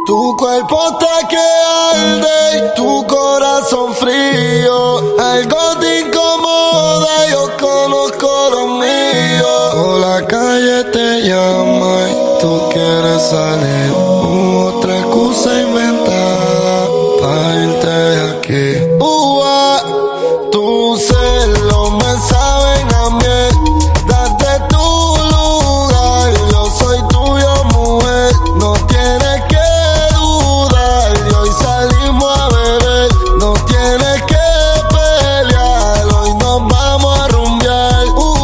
Tu cuerpo está que arde y tu corazón frío. Algo te incomoda, yo conozco lo mío. Por la calle te llama y tú quieres salir. Otra excusa inventada para irte de aquí. Tus celos me saben a miel. Date tu lugar, yo soy tuyo, mujer. No tienes que dudar, y hoy salimos a beber. No tienes que pelear, hoy nos vamos a rumbear.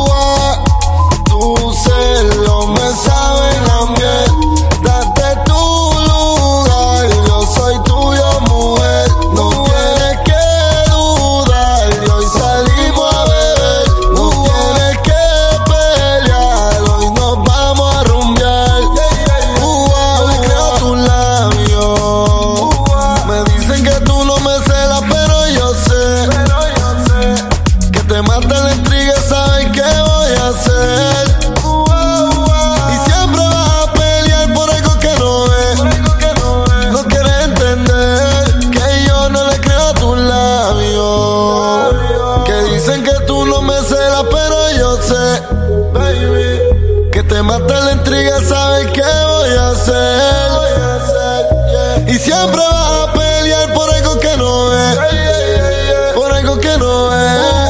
Tus celos me saben a miel. Date tu lugar, yo soy tuyo, mujer. No tienes que dudar, y hoy salimos a beber. No tienes que pelear, hoy nos vamos a rumbear. Yo le creo a tus labios. Me dicen que tú no me celas, pero yo sé que te mata la intriga, ¿sabes qué voy a hacer? Y siempre vas a pelear por algo que no ves. No quieres entender que yo no le creo a tus labios. Que dicen que tú no me celas, pero yo sé, baby, que te mata la intriga, ¿sabes qué voy a hacer? Y siempre vas a pelear por algo que no ves. Por algo que no ves.